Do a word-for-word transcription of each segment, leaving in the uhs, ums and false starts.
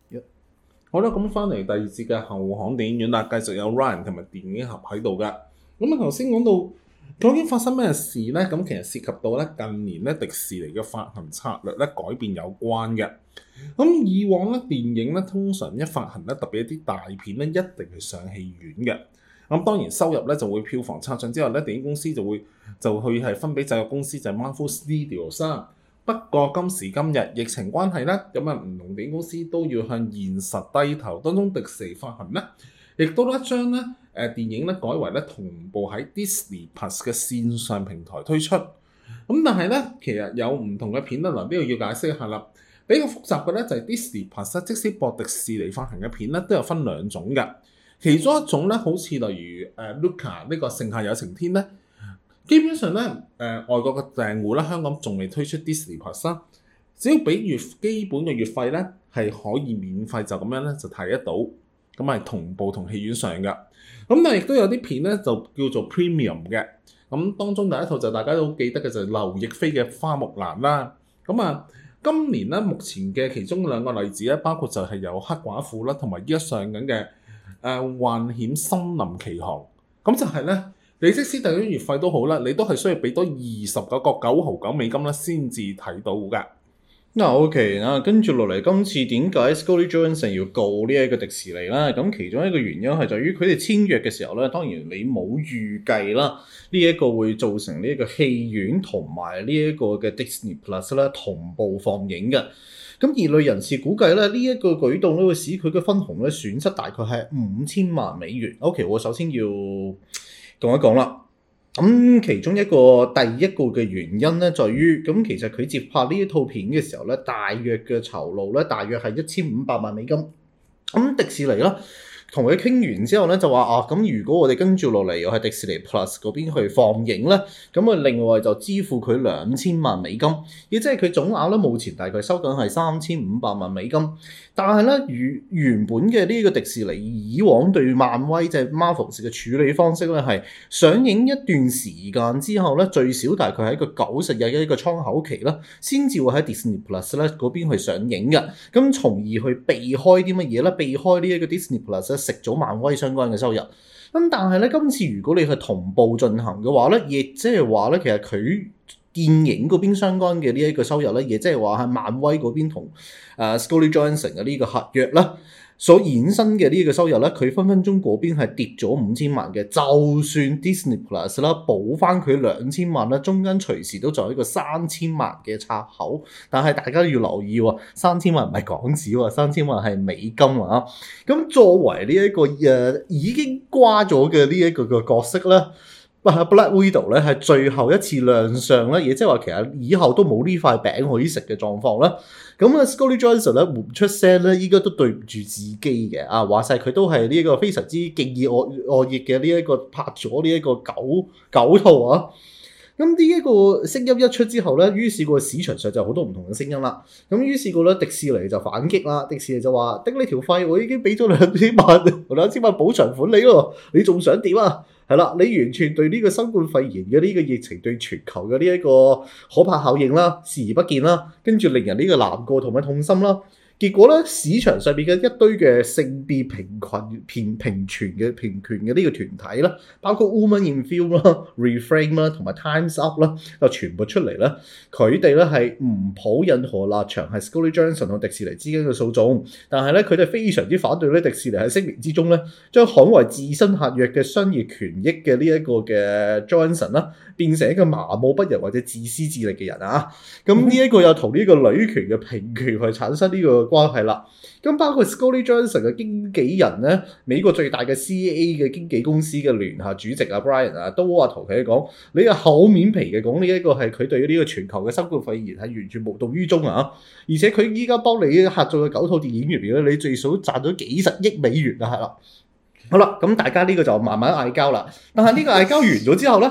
一好啦，咁翻嚟第二節嘅後巷電影院啦，繼續有 Ryan 同埋電影俠喺度噶。咁啊頭先講到究竟發生咩事呢？咁其實涉及到咧近年咧迪士尼嘅發行策略咧改變有關嘅。咁以往咧電影咧通常一發行咧，特別一啲大片咧，一定係上戲院嘅。咁當然收入咧就會票房拆賬之後咧，電影公司就會就去係分俾製作公司就係 Marvel Studios。不過今時今日疫情關係咧，咁啊唔同電影公司都要向現實低頭。當中迪士尼發行咧，亦都咧將咧誒電影咧改為咧同步喺 Disney Plus 嘅線上平台推出。咁但係咧，其實有唔同嘅片咧，嗱呢度要解釋一下啦。比較複雜嘅咧就係 Disney Plus，即使播迪士尼發行嘅片咧，都有分兩種嘅。其中一種咧，好似例如誒 Luca 呢個盛夏有晴天咧。基本上咧，誒、呃、外國嘅訂戶咧，香港仲未推出 Disney Plus 啦。只要俾月基本嘅月費咧，係可以免費就咁樣咧就睇得到，咁係同步同戲院上嘅。咁但係亦都有啲片咧就叫做 Premium 嘅。咁當中第一套就大家都好記得嘅就係劉亦菲嘅花木蘭啦。咁啊，今年咧目前嘅其中兩個例子咧，包括就係有黑寡婦啦，同埋依家上緊嘅誒幻險森林奇航。咁就係咧。你即使訂咗月費都好啦，你都係需要俾多二十九個九毫九美金啦，先至睇到㗎。 嗱 OK 啊，跟住落嚟，今次點解 Scarlett Johansson 要告呢一個迪士尼啦？咁其中一個原因係在於佢哋簽約嘅時候咧，當然你冇預計啦，呢一個會造成呢一個戲院同埋呢一個嘅 Disney Plus 咧同步放映嘅。咁業內人士估計咧，呢一個舉動咧會使佢嘅分紅咧損失大概係五千萬美元。OK， 我首先要講一講啦，咁其中一個第一個嘅原因咧，在於咁其實佢接拍呢一套片嘅時候咧，大約嘅酬勞咧，大約係一千五百萬美金。咁迪士尼啦，同佢傾完之後咧，就話啊，咁如果我哋跟住落嚟又係迪士尼 Plus 嗰邊去放映咧，咁啊另外就支付佢兩千萬美金，亦即係佢總額咧，目前大概收緊係三千五百萬美金。但係咧，原原本嘅呢個迪士尼以往對漫威即係 Marvel 嘅處理方式咧，係上映一段時間之後咧，最少大概係一個九十日嘅一個倉口期啦，先至會喺 Disney Plus 咧嗰邊去上映嘅。咁從而去避開啲乜嘢咧？避開呢一個 Disney Plus 咧食咗漫威相關嘅收入。咁但係咧，今次如果你係同步進行嘅話咧，亦即係話咧，其實佢電影嗰邊相關嘅呢一個收入咧，亦即係話係漫威嗰邊同誒 Scarlett Johansson 嘅呢個合約啦，所衍生嘅呢個收入咧，佢分分鐘嗰邊係跌咗五千萬嘅。就算 Disney Plus 啦補翻佢兩千萬啦，中間隨時都仲有一個三千萬嘅差口。但係大家要留意喎，三千萬唔係港紙喎，三千萬係美金啊。咁作為呢、這、一個誒、呃、已經瓜咗嘅呢一個嘅角色咧。Black Widow 咧係最後一次亮相咧，亦即係話其實以後都冇呢塊餅可以食嘅狀況啦。咁啊 Scarlett Johansson 咧唔出聲咧，應該都對唔住自己嘅。啊話晒佢都係呢一個非常之敬業樂樂業嘅呢一個拍咗呢一個九九套啊。咁呢一個聲音一出之後咧，於是個市場上就好多唔同嘅聲音啦。咁於是個咧，迪士尼就反擊啦。迪士尼就話：頂你條費，我已經俾咗兩千萬，兩千萬補償款你咯，你仲想點啊？係啦，你完全對呢個新冠肺炎嘅呢個疫情對全球嘅呢一個可怕效應啦，視而不見啦，跟住令人呢個難過同埋痛心啦。結果咧，市場上邊嘅一堆嘅性別平權、平平權嘅平權嘅呢個團體啦，包括 Women in Film 啦、Reframe 啦同埋 Times Up 啦，就全部出嚟啦。佢哋咧係唔抱任何立場，係 Scarlett Johansson 同迪士尼之間嘅訴訟，但係咧佢哋非常之反對咧迪士尼喺聲明之中咧，將捍衞自身合約嘅商業權益嘅呢一個嘅 Johansson 啦，變成一個麻木不仁或者自私自利嘅人啊！咁呢一個又同呢個女權嘅平權去產生呢個關係啦。咁包括 Scarlett Johansson 嘅經紀人咧，美國最大嘅 C A A 嘅經紀公司嘅聯合主席啊 Brian 啊，都話同佢講：你係厚面皮嘅講呢一個係佢對呢個全球嘅新冠肺炎係完全無動於衷啊！而且佢依家幫你合作嘅九套電影入邊咧，你最少賺咗幾十億美元啊，係啦。好啦，咁大家呢個就慢慢嗌交啦。但係呢個嗌交完咗之後咧，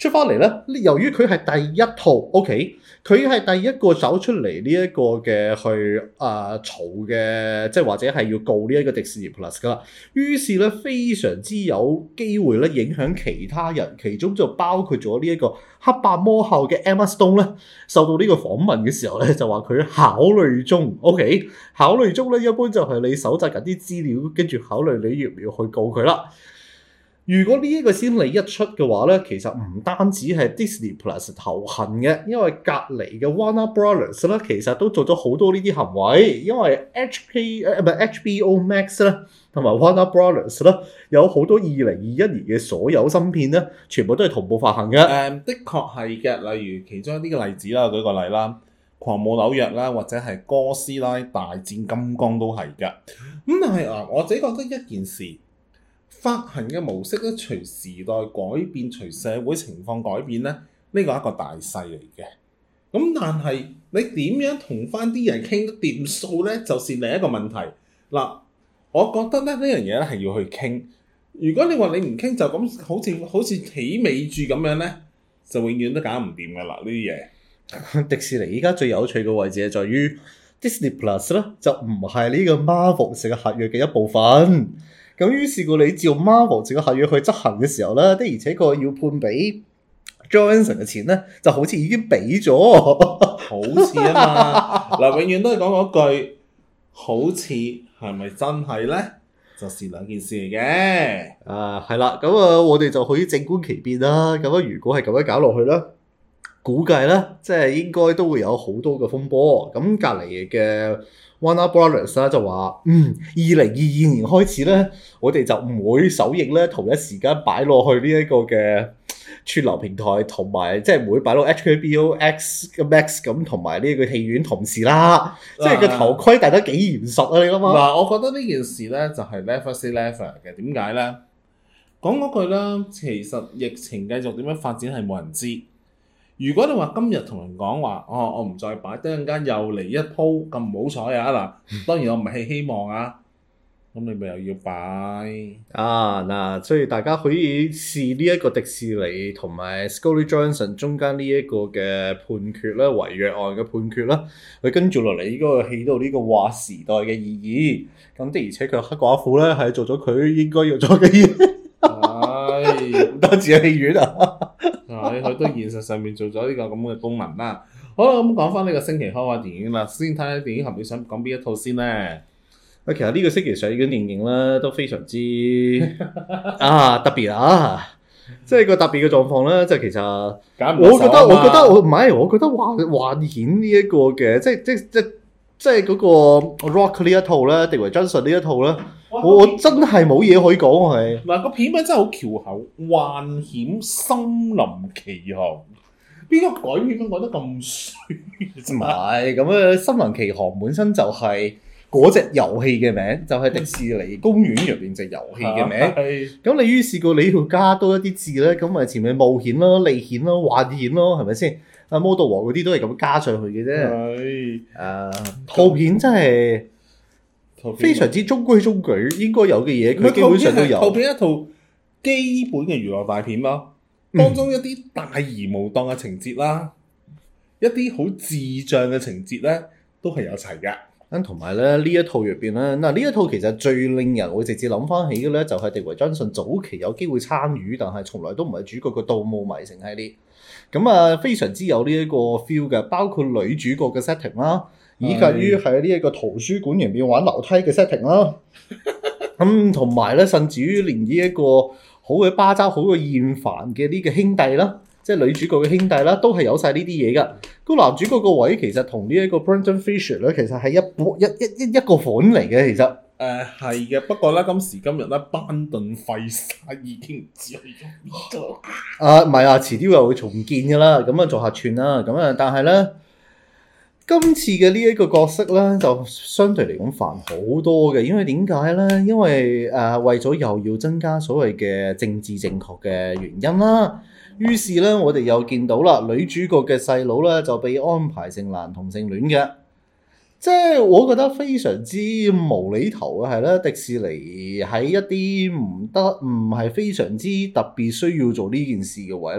出翻嚟咧，由於佢係第一套 OK。佢係第一個走出嚟呢一個嘅去啊嘈嘅，即係或者係要告呢一個迪士尼 Plus 噶啦。於是咧非常之有機會咧影響其他人，其中就包括咗呢一個黑白魔后嘅 Emma Stone 咧，受到呢個訪問嘅時候咧就話佢考慮中 OK， 考慮中咧一般就係你搜集緊啲資料，跟住考慮你要唔要去告佢啦。如果呢一個先例一出嘅話咧，其實唔單止係 Disney Plus 頭痕嘅，因為隔離嘅 Warner Brothers 咧，其實都做咗好多呢啲行為，因為 H K 誒唔係 H B O Max 咧，同埋 Warner Brothers 咧，有好多二零二一年嘅所有新片咧，全部都係同步發行嘅。 誒、嗯，的確係嘅。例如其中一啲嘅例子啦，舉個例啦，《狂舞紐約》啦，或者係《哥斯拉大戰金剛》都係嘅。咁但係啊，我自己覺得一件事。發行嘅模式咧，隨時代改變，隨社會情況改變咧，呢個係一個大勢嚟嘅。咁但係你點樣同翻啲人傾得掂數咧，就是另一個問題。嗱，我覺得咧呢樣嘢咧係要去傾。如果你話你唔傾就咁，好似好似起尾注咁樣咧，就永遠都搞唔掂噶啦呢啲嘢。 迪士尼依家最有趣嘅位置係在於 Disney Plus 咧，就唔係呢個 Marvel 成個合約嘅一部分。咁於是乎你照 Marvel 整個合約去執行嘅時候咧，的而且確要判俾 Johansson 嘅錢咧，就好似已經俾咗， 好似啊嘛。嗱，永遠都係講嗰句，好似係咪真係咧？就是兩件事嚟嘅。 啊，係啦，咁啊，我哋就可以靜觀其變啦。咁啊，如果係咁樣搞落去咧，估計咧，即係應該都會有好多嘅風波。咁隔離嘅 Warner Brothers 咧就話，嗯，二零二二年開始咧，我哋就唔會首映咧同一時間擺落去呢一個嘅串流平台，同埋即係唔會擺到 H B O X Max 咁，同埋呢個戲院同時啦。即係個頭盔戴得幾嚴實啊！你諗下。 嗱，我覺得呢件事咧就係 never say never 嘅。點解咧？講嗰句啦，其實疫情繼續點樣發展係冇人知。如果你話今日同人講話，哦，我唔再擺，突然間又嚟一鋪咁唔好彩啊！嗱，當然我唔係希望啊，咁你咪又要擺啊嗱，所以大家可以試呢一個迪士尼同埋 Scarlett Johansson 中間呢一個嘅判決啦，違約案嘅判決啦，佢跟住落嚟應該會起到呢個劃時代嘅意義。咁的而且確黑寡婦咧係做咗佢應該要做嘅嘢。 係唔單止係戲院啊， 係佢都現實上面做咗呢個咁嘅功能啦。好啦，咁講翻呢個星期開畫電影啦，先睇下電影合你想講邊一套先咧。 啊，其實呢個星期上映嘅電影咧都非常之啊特別啊，即係個特別嘅狀況咧，即係其實我覺得我覺得我唔係，我覺得幻幻顯呢一個嘅，即係即即即係嗰個 Rock 呢一套咧，迪維真實呢一套咧。我真係冇嘢可以講係。 嗱，個片名真係好翹口，幻險森林奇航。邊個改片都改得咁衰？ 唔係咁啊！森林奇航本身就係嗰隻遊戲嘅名，就係、是、迪士尼公園入邊隻遊戲嘅名。咁你於是個你要加多一啲字咧，咁咪前面冒險咯、歷險咯、幻險咯，係咪先？啊，魔道王嗰啲都係咁加上去嘅啫。係誒，套片真係。非常之中規中矩，應該有嘅嘢佢基本上都有。 套片一套基本嘅娛樂大片咯，當中一啲大而無當嘅情節啦，嗯、一啲好智障嘅情節咧，都係有齊嘅。 咁同埋咧呢一套入邊咧，嗱呢一套其實最令人會直接諗翻起嘅咧，就係迪維張信早期有機會參與，但係從來都唔係主角嘅《盜墓迷城》系列。咁啊，非常之有呢一個 feel 嘅，包括女主角嘅 setting 啦。以及於喺呢一個圖書館入邊玩樓梯嘅 setting 啦，咁同埋咧，甚至於連呢一個好嘅巴渣、好嘅厭煩嘅呢個兄弟啦，即係女主角嘅兄弟啦，都係有晒呢啲嘢噶。個男主角個位其實同呢一個 Brendan Fraser 咧，其實係一一一一一個款嚟嘅，其實。 誒係嘅，不過咧今時今日咧，班頓費沙已經唔知去咗邊度。 啊，唔係啊，遲啲又會重建噶啦，咁啊做客串啦，咁啊，但係咧。今次嘅呢一個角色咧，就相對嚟講煩好多嘅，因為點解咧？因為誒、呃、為咗又要增加所謂嘅政治正確嘅原因啦，於是咧我哋又見到啦，女主角嘅細佬咧就被安排成男同性戀嘅，即係我覺得非常之無厘頭嘅係咧，迪士尼喺一啲唔得唔係非常之特別需要做呢件事嘅位咧，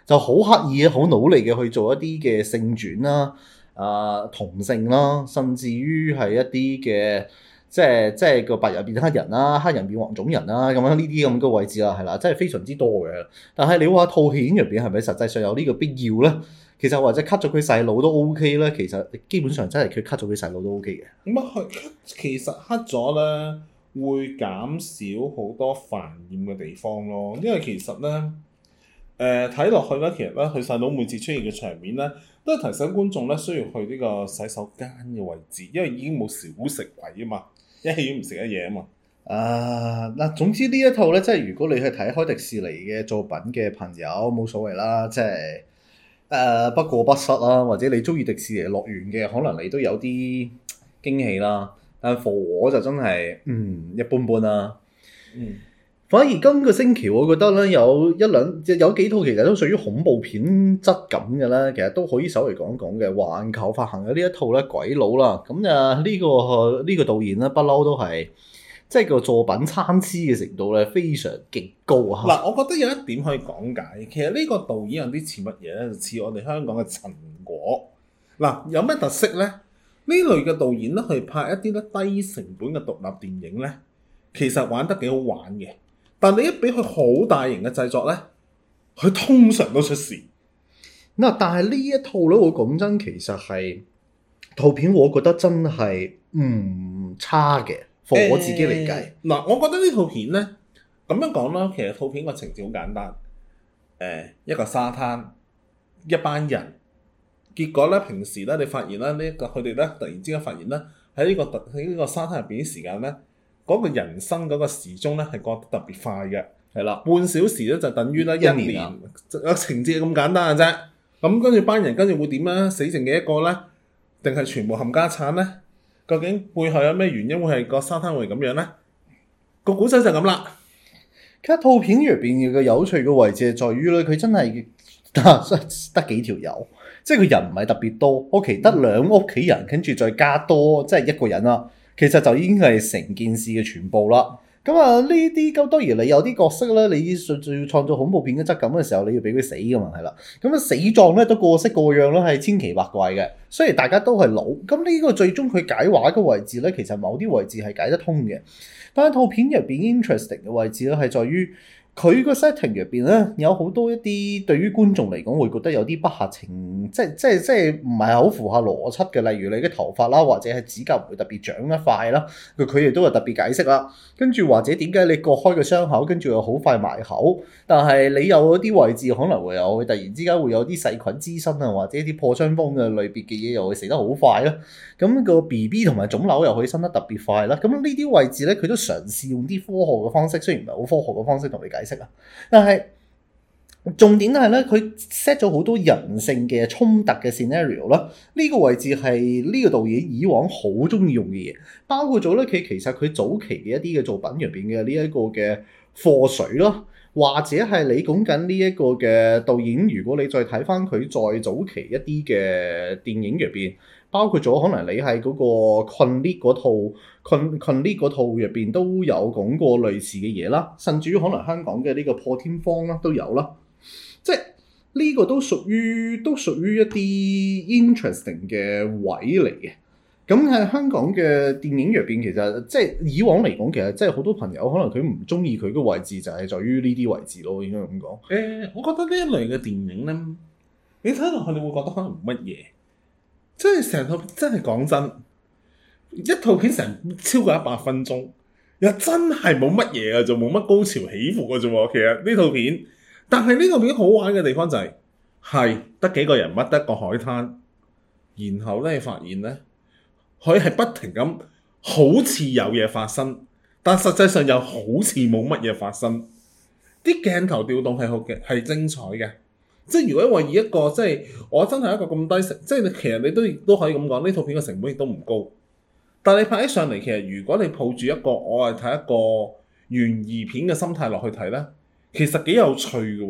就好刻意、好努力嘅去做一啲嘅性轉啦、啊、同性啦，甚至於係一啲嘅即係即係個白人變黑人啦、黑人變黃種人啦，咁樣呢啲咁嘅位置啦，係啦，真係非常之多嘅。但係你話套戲入邊係咪實際上有呢個必要咧？其實或者 cut 咗佢細佬都 OK 咧，其實基本上真係佢 cut 咗佢細佬都 OK 嘅。 咁啊，佢其實黑咗咧，會減少好多煩厭嘅地方咯。因為其實咧，誒睇落去咧，其實咧，佢細佬每次出現嘅場面咧，都係提醒觀眾咧需要去呢個洗手間嘅位置，因為已經冇小食位啊嘛，一戲院唔食得嘢啊嘛。 啊嗱，總之呢一套咧，即係如果你去睇開迪士尼嘅作品嘅朋友，冇所謂啦，即係誒、呃、不過不失啦，或者你中意迪士尼樂園嘅，可能你都有啲驚喜啦。但係 for 我就真係嗯一般般啦。 嗯， 反而今個星期我覺得咧有一兩有幾套其實都屬於恐怖片質感嘅咧，其實都可以稍微講講嘅。環球發行嘅呢一套咧鬼佬啦，咁啊呢個呢、這個導演咧不嬲都係。即係個作品參差嘅程度咧，非常極高啊！ 嗱，我覺得有一點可以講解，其實呢個導演有啲似乜嘢咧？就似我哋香港嘅陳果。嗱，有咩特色咧？呢類嘅導演咧，去拍一啲咧低成本嘅獨立電影咧，其實玩得幾好玩嘅。但你一俾佢好大型嘅製作咧，佢通常都出事。 嗱，但係呢一套咧，我講真，其實係套片，我覺得真係唔差嘅。放我自己嚟計， 嗱、呃，我覺得呢套片咧咁樣講啦，其實套片個情節好簡單，誒、呃、一個沙灘，一班人，結果咧平時咧你發現咧呢一個佢哋咧突然之間發現咧喺呢個特喺呢個沙灘入邊啲時間咧，嗰、嗰個人生嗰個時鐘咧係過得特別快嘅，係啦，半小時咧就等於咧一年，一年啊、情節咁簡單嘅啫。咁跟住班人跟住會點咧？死剩嘅一個咧，定係全部冚家產咧？究竟背後有咩原因會係個沙灘會咁樣咧？個古仔就咁啦。 其實套片入邊嘅有趣嘅位置係在於咧，佢真係得幾條友，即係佢人唔係特別多，屋企得兩屋企人，跟住再加多即係一個人啦。其實就已經係成件事嘅全部啦。咁啊，呢啲咁當然你有啲角色咧，你要創造恐怖片嘅質感嘅時候，你要俾佢死噶嘛，係啦。咁啊死狀咧都各式各樣啦，係千奇百怪嘅。雖然大家都係老，咁呢個最終佢解畫嘅位置咧，其實某啲位置係解得通嘅。但係套片入邊 interesting 嘅位置咧，係在於佢個 setting 入邊咧，有好多一啲對於觀眾嚟講會覺得有啲不合情，即係即係即係唔係好符合邏輯嘅。例如你嘅頭髮啦，或者係指甲唔會特別長一塊啦，佢佢哋都有特別解釋啦。跟住或者點解你割開個傷口，跟住又好快埋口，但係你有啲位置可能會有突然之間會有啲細菌滋生啊，或者啲破傷風嘅類別嘅嘢又會死得好快啦。咁個 B B 同埋腫瘤又可以生得特別快啦。咁呢啲位置咧，佢都嘗試用啲科學嘅方式，雖然唔係好科學嘅方式同你解釋啊，但係重點係咧，佢 set 咗好多人性嘅衝突嘅 scenario 啦。呢個位置係呢個導演以往好中意用嘅嘢，包括咗咧佢其實佢早期嘅一啲嘅作品入邊嘅呢一個嘅課水啦，或者係你講緊呢一個嘅導演，如果你再睇翻佢再早期一啲嘅電影入邊。包括咗可能你係嗰個困 lift 嗰套困困 lift 嗰套入邊都有講過類似嘅嘢啦，甚至於可能香港嘅呢個破天荒啦都有啦，即係呢個都屬於都屬於一啲 interesting 嘅位嚟嘅。咁喺香港嘅電影入邊，其實即係以往嚟講，其實即係好多朋友可能佢唔中意佢嘅位置就係在於呢啲位置咯，應該咁講。 誒、呃，我覺得呢一類嘅電影咧，你睇落去你會覺得可能冇乜嘢。即係成套真係講真，一套片成超過一百分鐘，又真係冇乜嘢嘅，就冇乜高潮起伏嘅啫喎。其實呢套片，但係呢套片好玩嘅地方就係係得幾個人物，得個海灘，然後咧發現咧，佢係不停咁好似有嘢發生，但實際上又好似冇乜嘢發生。啲鏡頭調動係好嘅，係精彩嘅。即係如果話以一個即係我真係一個咁低成，即係你其實你都都可以咁講，呢套片嘅成本亦都唔高。但係你拍起上嚟，其實如果你抱住一個我係睇一個懸疑片嘅心態落去睇咧，其實幾有趣嘅喎。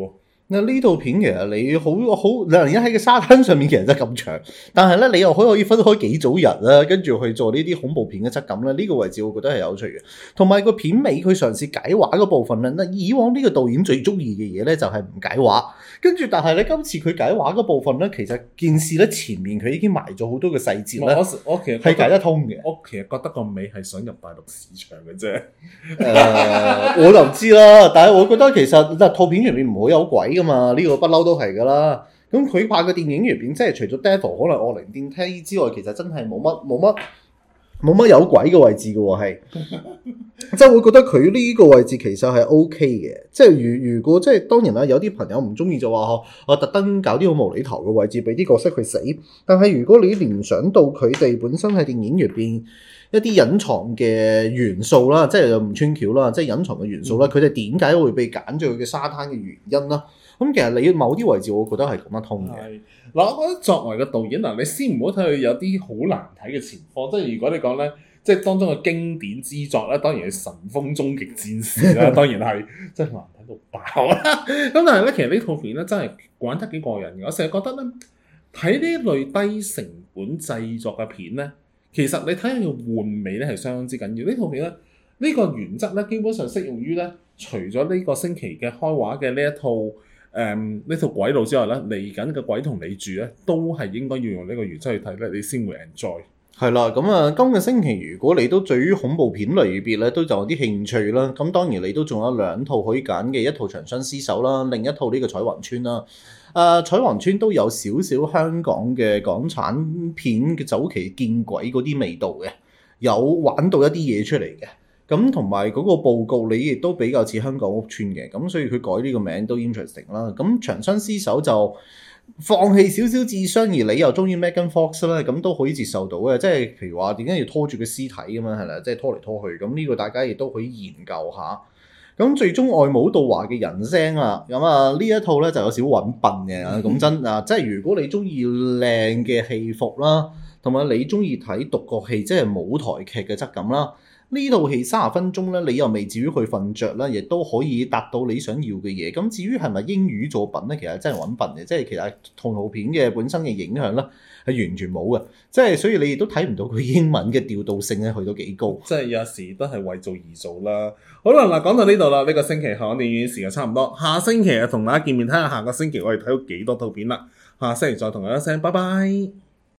嗱呢套片其實你好好兩人一喺個沙灘上面，其實真係咁長，但係咧你又可可以分開幾組人啦，跟住去做呢啲恐怖片嘅質感咧，呢、這個位置我覺得係有趣嘅。同埋個片尾佢嘗試解畫嗰部分咧，嗱以往呢個導演最中意嘅嘢咧就係唔解畫，跟住但係咧今次佢解畫嗰部分咧，其實件事咧前面佢已經埋咗好多嘅細節咧， 我我其實係解得通嘅。 我其實覺得個尾係想入大陸市場嘅啫。 誒、呃，我就唔知啦，但係我覺得其實嗱套片入面唔好有鬼噶嘛，呢、這個不嬲都係噶啦。咁佢拍嘅電影入邊，即係除咗 Devil 可能惡靈電梯之外，其實真係冇乜冇乜冇乜有鬼嘅位置嘅喎，係即係會覺得佢呢個位置其實係 OK 嘅。即係如如果即係當然啦，有啲朋友唔中意就話我特登搞啲好無厘頭嘅位置俾啲角色去死。但係如果你聯想到佢哋本身喺電影入邊一啲隱藏嘅元素啦，即係又唔穿橋啦，即係隱藏嘅元素啦，佢哋點解會被揀咗佢嘅沙灘嘅原因啦？咁其實你某啲位置，我覺得係講得通嘅。 嗱，我覺得作為個導演嗱，你先唔好睇佢有啲好難睇嘅前科，即係如果你講咧，即係當中嘅經典之作咧，當然係《神風終極戰士》啦，當然係真係難睇到爆啦。咁但係咧，其實呢套片咧真係玩得幾過癮嘅。我成日覺得咧，睇呢類低成本製作嘅片咧，其實你睇下佢換味咧係相當之緊要。呢套片咧，呢個原則咧基本上適用於咧，除咗呢個星期嘅開畫嘅呢一套。誒呢、um, 套鬼路之外咧，嚟緊嘅鬼同你住咧，都係應該要用呢個原則去睇咧，你先會 enjoy。係啦，咁啊，今個星期如果你都對於恐怖片類別咧都有啲興趣啦，咁當然你都仲有兩套可以揀嘅，一套長相廝守啦，另一套呢個彩雲村啦。誒、呃，彩雲村都有少少香港嘅港產片嘅早期見鬼嗰啲味道嘅，有玩到一啲嘢出嚟嘅。咁同埋嗰個報告，你亦都比較似香港屋邨嘅，咁所以佢改呢個名都 interesting 啦。咁長相廝守就放棄少少智商，而你又中意 Megan Fox 咧，咁都可以接受到嘅。即係譬如話點解要拖住個屍體咁樣係啦，即係拖嚟拖去。咁呢個大家亦都可以研究下。咁最終愛慕道華嘅人聲啊，咁啊呢一套咧就有少揾笨嘅。講真啊，即係如果你中意靚嘅戲服啦，同埋你中意睇獨角戲，即係舞台劇嘅質感啦。呢套戲三十分鐘咧，你又未至於去瞓着啦，亦都可以達到你想要嘅嘢。咁至於係咪英語作品咧，其實真係揾笨嘅，即係其實套片嘅本身嘅影響咧係完全冇嘅，即係所以你亦都睇唔到佢英文嘅調度性咧去到幾高。即係有時都係為做而做啦。好啦，嗱講到呢度啦，呢、這個星期香港電影時間差唔多，下星期啊同大家見面睇下下個星期我哋睇到幾多套片啦。下星期再同大家聲，拜拜。